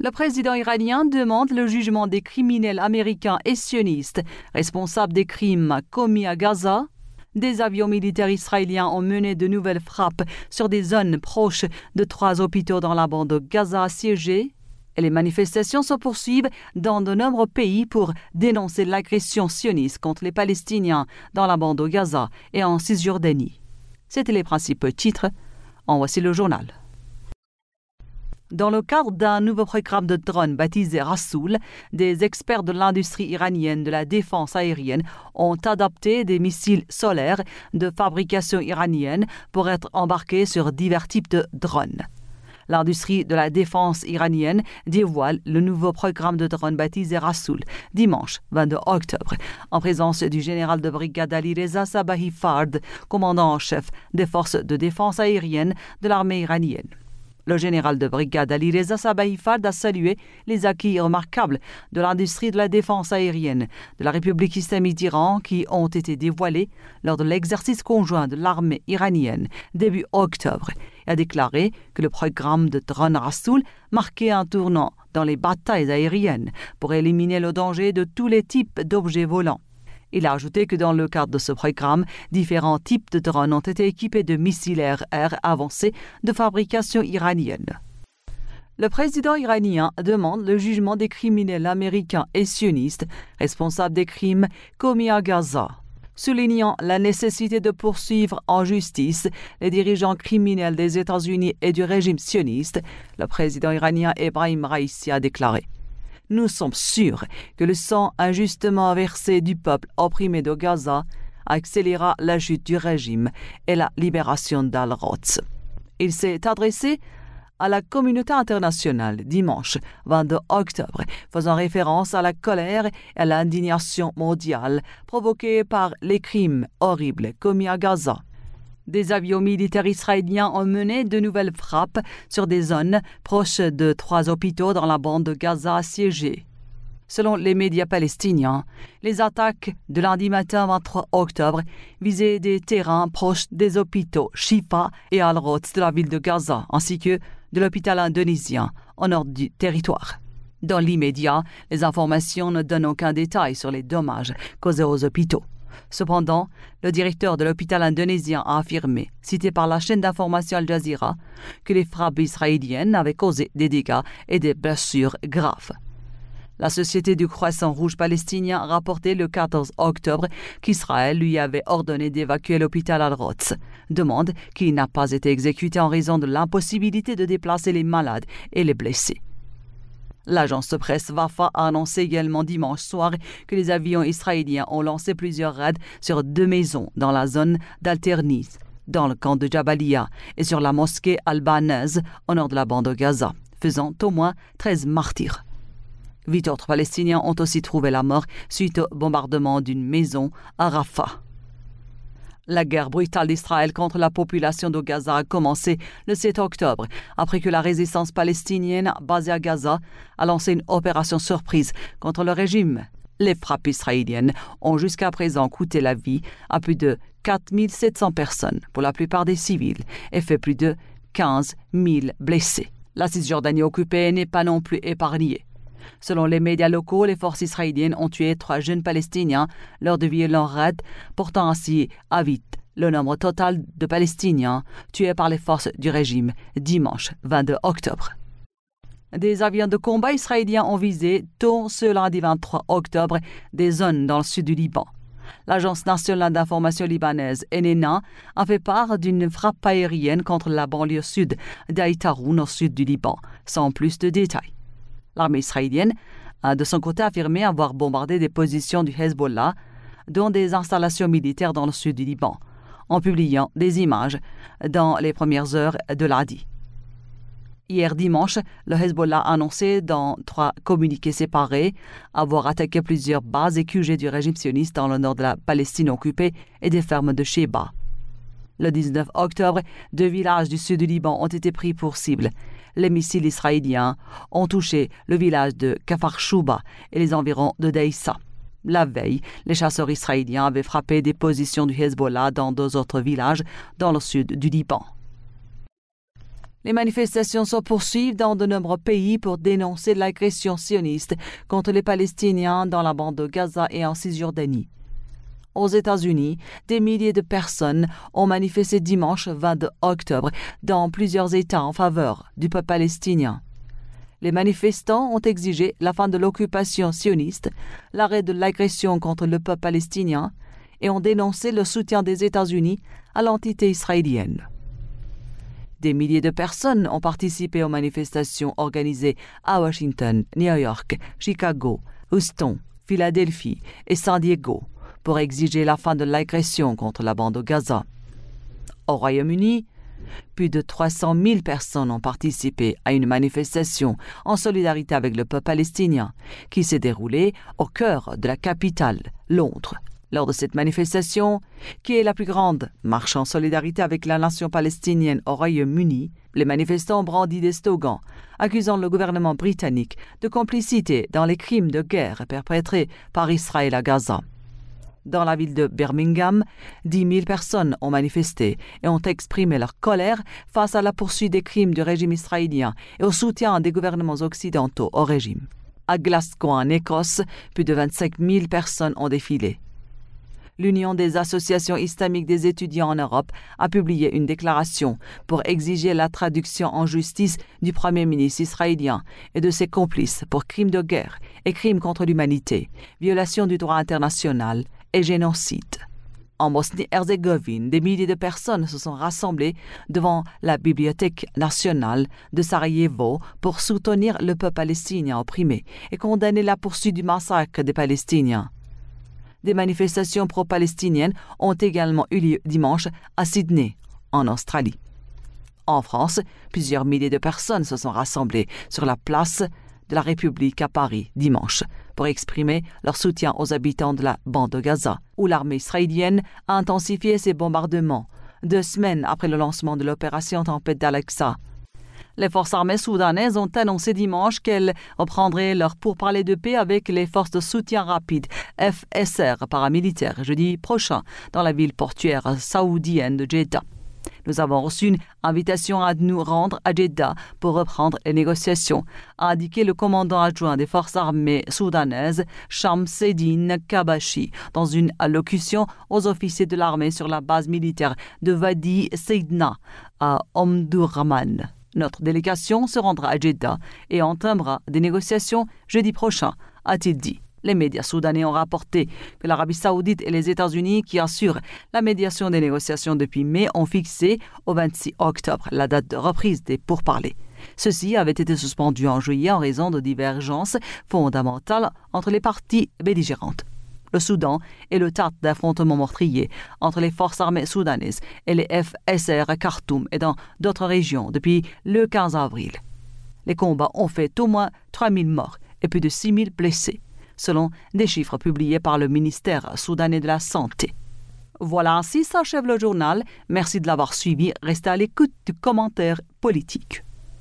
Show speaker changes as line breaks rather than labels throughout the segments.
Le président iranien demande le jugement des criminels américains et sionistes responsables des crimes commis à Gaza. Des avions militaires israéliens ont mené de nouvelles frappes sur des zones proches de 3 hôpitaux dans la bande de Gaza assiégée. Et les manifestations se poursuivent dans de nombreux pays pour dénoncer l'agression sioniste contre les Palestiniens dans la bande de Gaza et en Cisjordanie. C'étaient les principaux titres. En voici le journal. Dans le cadre d'un nouveau programme de drones baptisé Rasoul, des experts de l'industrie iranienne de la défense aérienne ont adapté des missiles solaires de fabrication iranienne pour être embarqués sur divers types de drones. L'industrie de la défense iranienne dévoile le nouveau programme de drones baptisé Rasoul dimanche 22 octobre, en présence du général de brigade Ali Reza Sabahi Fard, commandant en chef des forces de défense aérienne de l'armée iranienne. Le général de brigade Ali Reza Sabahi Fard a salué les acquis remarquables de l'industrie de la défense aérienne de la République islamique d'Iran qui ont été dévoilés lors de l'exercice conjoint de l'armée iranienne début octobre et a déclaré que le programme de drone Rasoul marquait un tournant dans les batailles aériennes pour éliminer le danger de tous les types d'objets volants. Il a ajouté que dans le cadre de ce programme, différents types de drones ont été équipés de missiles air avancés de fabrication iranienne. Le président iranien demande le jugement des criminels américains et sionistes responsables des crimes commis à Gaza, soulignant la nécessité de poursuivre en justice les dirigeants criminels des États-Unis et du régime sioniste. Le président iranien Ebrahim Raïssi a déclaré: « Nous sommes sûrs que le sang injustement versé du peuple opprimé de Gaza accélérera la chute du régime et la libération d'Al-Quds. » Il s'est adressé à la communauté internationale dimanche 22 octobre, faisant référence à la colère et à l'indignation mondiale provoquée par les crimes horribles commis à Gaza. Des avions militaires israéliens ont mené de nouvelles frappes sur des zones proches de 3 hôpitaux dans la bande de Gaza assiégée. Selon les médias palestiniens, les attaques de lundi matin 23 octobre visaient des terrains proches des hôpitaux Shifa et Al-Quds de la ville de Gaza, ainsi que de l'hôpital indonésien au nord du territoire. Dans l'immédiat, les informations ne donnent aucun détail sur les dommages causés aux hôpitaux. Cependant, le directeur de l'hôpital indonésien a affirmé, cité par la chaîne d'information Al Jazeera, que les frappes israéliennes avaient causé des dégâts et des blessures graves. La Société du Croissant Rouge palestinien a rapporté le 14 octobre qu'Israël lui avait ordonné d'évacuer l'hôpital Al-Quds, demande qui n'a pas été exécutée en raison de l'impossibilité de déplacer les malades et les blessés. L'agence de presse Wafa a annoncé également dimanche soir que les avions israéliens ont lancé plusieurs raids sur 2 maisons dans la zone d'Al-Terniz, dans le camp de Jabalia, et sur la mosquée albanaise au nord de la bande de Gaza, faisant au moins 13 martyrs. 8 autres Palestiniens ont aussi trouvé la mort suite au bombardement d'une maison à Rafah. La guerre brutale d'Israël contre la population de Gaza a commencé le 7 octobre, après que la résistance palestinienne basée à Gaza a lancé une opération surprise contre le régime. Les frappes israéliennes ont jusqu'à présent coûté la vie à plus de 4 700 personnes, pour la plupart des civils, et fait plus de 15 000 blessés. La Cisjordanie occupée n'est pas non plus épargnée. Selon les médias locaux, les forces israéliennes ont tué 3 jeunes Palestiniens lors de violents raids, portant ainsi à 8 le nombre total de Palestiniens tués par les forces du régime dimanche 22 octobre. Des avions de combat israéliens ont visé tôt ce lundi 23 octobre des zones dans le sud du Liban. L'Agence nationale d'information libanaise, ENENA, a fait part d'une frappe aérienne contre la banlieue sud d'Aïtaroun au sud du Liban, sans plus de détails. L'armée israélienne a de son côté affirmé avoir bombardé des positions du Hezbollah, dont des installations militaires dans le sud du Liban, en publiant des images dans les premières heures de lundi. Hier dimanche, le Hezbollah a annoncé dans 3 communiqués séparés avoir attaqué plusieurs bases et QG du régime sioniste dans le nord de la Palestine occupée et des fermes de Sheba. Le 19 octobre, 2 villages du sud du Liban ont été pris pour cible. Les missiles israéliens ont touché le village de Kafar Shouba et les environs de Daïssa. La veille, les chasseurs israéliens avaient frappé des positions du Hezbollah dans 2 autres villages dans le sud du Liban. Les manifestations se poursuivent dans de nombreux pays pour dénoncer l'agression sioniste contre les Palestiniens dans la bande de Gaza et en Cisjordanie. Aux États-Unis, des milliers de personnes ont manifesté dimanche 22 octobre dans plusieurs États en faveur du peuple palestinien. Les manifestants ont exigé la fin de l'occupation sioniste, l'arrêt de l'agression contre le peuple palestinien et ont dénoncé le soutien des États-Unis à l'entité israélienne. Des milliers de personnes ont participé aux manifestations organisées à Washington, New York, Chicago, Houston, Philadelphie et San Diego pour exiger la fin de l'agression contre la bande de Gaza. Au Royaume-Uni, plus de 300 000 personnes ont participé à une manifestation en solidarité avec le peuple palestinien qui s'est déroulée au cœur de la capitale, Londres. Lors de cette manifestation, qui est la plus grande marche en solidarité avec la nation palestinienne au Royaume-Uni, les manifestants ont brandi des slogans accusant le gouvernement britannique de complicité dans les crimes de guerre perpétrés par Israël à Gaza. Dans la ville de Birmingham, 10 000 personnes ont manifesté et ont exprimé leur colère face à la poursuite des crimes du régime israélien et au soutien des gouvernements occidentaux au régime. À Glasgow, en Écosse, plus de 25 000 personnes ont défilé. L'Union des associations islamiques des étudiants en Europe a publié une déclaration pour exiger la traduction en justice du Premier ministre israélien et de ses complices pour crimes de guerre et crimes contre l'humanité, violation du droit international et génocide. En Bosnie-Herzégovine, des milliers de personnes se sont rassemblées devant la Bibliothèque nationale de Sarajevo pour soutenir le peuple palestinien opprimé et condamner la poursuite du massacre des Palestiniens. Des manifestations pro-palestiniennes ont également eu lieu dimanche à Sydney, en Australie. En France, plusieurs milliers de personnes se sont rassemblées sur la place de la République à Paris dimanche pour exprimer leur soutien aux habitants de la bande de Gaza, où l'armée israélienne a intensifié ses bombardements 2 semaines après le lancement de l'opération Tempête d'Al-Aqsa. Les forces armées soudanaises ont annoncé dimanche qu'elles reprendraient leur pourparlers de paix avec les forces de soutien rapide FSR paramilitaires jeudi prochain dans la ville portuaire saoudienne de Jeddah. Nous avons reçu une invitation à nous rendre à Jeddah pour reprendre les négociations, a indiqué le commandant adjoint des forces armées soudanaises, Shamseddine Kabashi, dans une allocution aux officiers de l'armée sur la base militaire de Wadi Seydna à Omdurman. Notre délégation se rendra à Jeddah et entamera des négociations jeudi prochain, a-t-il dit. Les médias soudanais ont rapporté que l'Arabie saoudite et les États-Unis, qui assurent la médiation des négociations depuis mai, ont fixé au 26 octobre la date de reprise des pourparlers. Ceci avait été suspendu en juillet en raison de divergences fondamentales entre les parties belligérantes. Le Soudan est le théâtre d'affrontements meurtriers entre les forces armées soudanaises et les FSR à Khartoum et dans d'autres régions depuis le 15 avril. Les combats ont fait au moins 3 000 morts et plus de 6 000 blessés, selon des chiffres publiés par le ministère soudanais de la Santé. Voilà, ainsi s'achève le journal. Merci de l'avoir suivi. Restez à l'écoute du commentaire politique.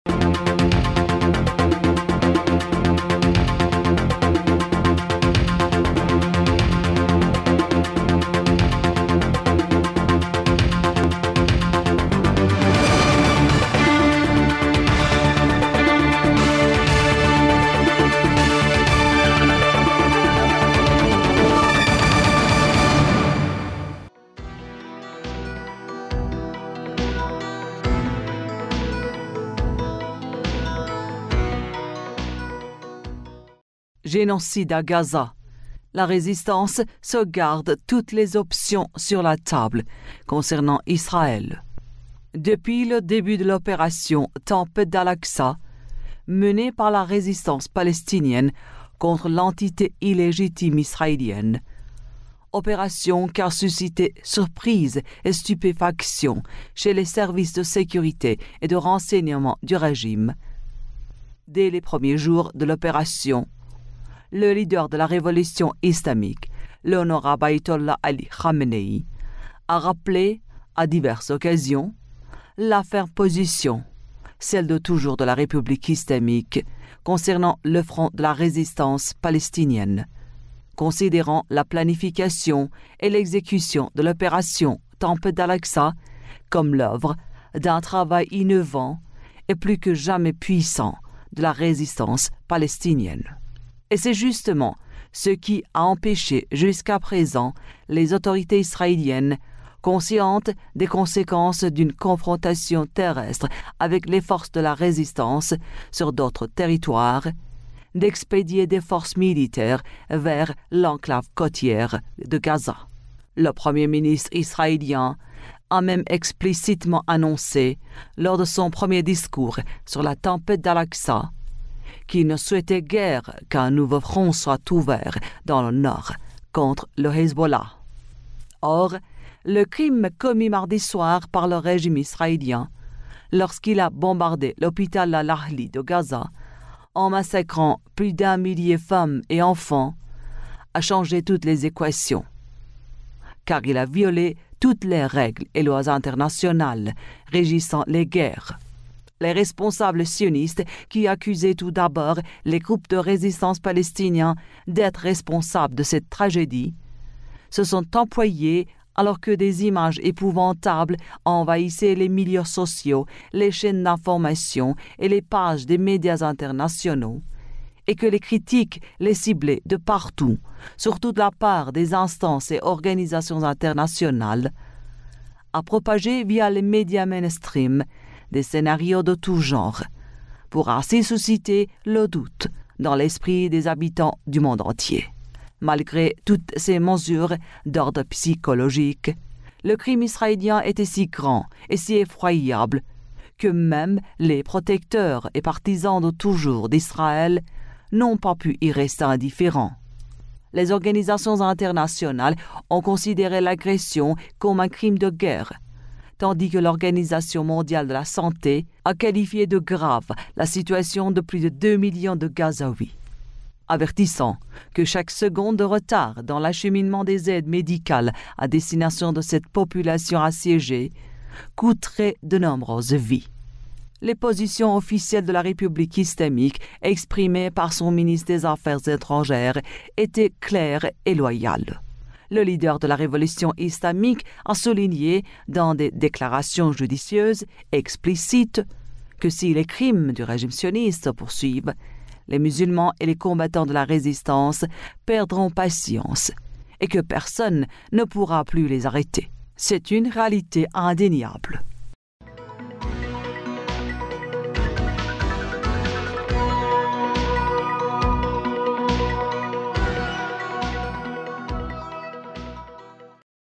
Génocide à Gaza. La résistance se garde toutes les options sur la table concernant Israël. Depuis le début de l'opération Tempête d'Al-Aqsa, menée par la résistance palestinienne contre l'entité illégitime israélienne, opération qui a suscité surprise et stupéfaction chez les services de sécurité et de renseignement du régime. Dès les premiers jours de l'opération, le leader de la révolution islamique, l'honorable Ayatollah Ali Khamenei, a rappelé à diverses occasions la ferme position, celle de toujours de la République islamique, concernant le front de la résistance palestinienne, considérant la planification et l'exécution de l'opération Tempête d'Al-Aqsa comme l'œuvre d'un travail innovant est plus que jamais puissant de la résistance palestinienne. Et c'est justement ce qui a empêché jusqu'à présent les autorités israéliennes, conscientes des conséquences d'une confrontation terrestre avec les forces de la résistance sur d'autres territoires, d'expédier des forces militaires vers l'enclave côtière de Gaza. Le Premier ministre israélien a même explicitement annoncé, lors de son premier discours sur la tempête d'Al-Aqsa, qu'il ne souhaitait guère qu'un nouveau front soit ouvert dans le nord contre le Hezbollah. Or, le crime commis mardi soir par le régime israélien, lorsqu'il a bombardé l'hôpital Al-Ahli de Gaza, en massacrant plus d'1 millier de femmes et enfants, a changé toutes les équations, car il a violé toutes les règles et lois internationales régissant les guerres. Les responsables sionistes, qui accusaient tout d'abord les groupes de résistance palestiniens d'être responsables de cette tragédie, se sont employés alors que des images épouvantables envahissaient les milieux sociaux, les chaînes d'information et les pages des médias internationaux, et que les critiques les ciblaient de partout, surtout de la part des instances et organisations internationales, a propagé via les médias mainstream des scénarios de tout genre, pour ainsi susciter le doute dans l'esprit des habitants du monde entier. Malgré toutes ces mesures d'ordre psychologique, le crime israélien était si grand et si effroyable que même les protecteurs et partisans de toujours d'Israël n'ont pas pu y rester indifférents. Les organisations internationales ont considéré l'agression comme un crime de guerre, tandis que l'Organisation mondiale de la santé a qualifié de grave la situation de plus de 2 millions de Gazaouis, avertissant que chaque seconde de retard dans l'acheminement des aides médicales à destination de cette population assiégée coûterait de nombreuses vies. Les positions officielles de la République islamique exprimées par son ministre des Affaires étrangères étaient claires et loyales. Le leader de la révolution islamique a souligné dans des déclarations judicieuses explicites que si les crimes du régime sioniste se poursuivent, les musulmans et les combattants de la résistance perdront patience et que personne ne pourra plus les arrêter. C'est une réalité indéniable.